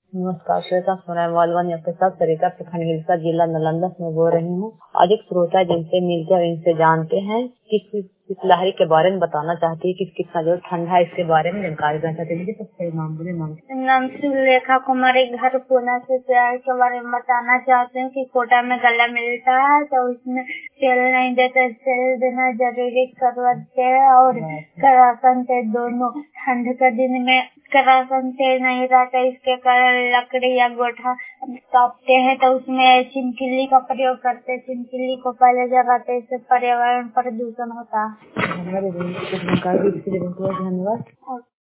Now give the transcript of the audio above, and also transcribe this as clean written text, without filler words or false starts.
नमस्कार, श्वेता सोनावालवन आपके साथ सरिता प्रखंड हिलसा जिला नालंदा में बोल रही हूँ। अधिक श्रोता जिनसे मिलते हैं इनसे जानते हैं किस लहरी के बारे में बताना चाहती है, कितना जो ठंडा है इसके बारे में जानकारी देना चाहती है। सबसे नाम सुलेखा कुमारी, घर पुणे से प्यार के बारे में बताना चाहते हैं कि कोटा में गला मिलता है तो उसमें तेल नहीं देते, तेल देना जरूरी करवाते हैं। और करासन तेल दोनों, ठंड के दिन में करासन तेल नहीं रहता, इसके कारण लकड़ी या गोठा काटते हैं तो उसमें छिमकिली का प्रयोग करते हैं। छिमकिली को पहले जलाते, इससे पर्यावरण प्रदूषण होता है। धन्यवाद।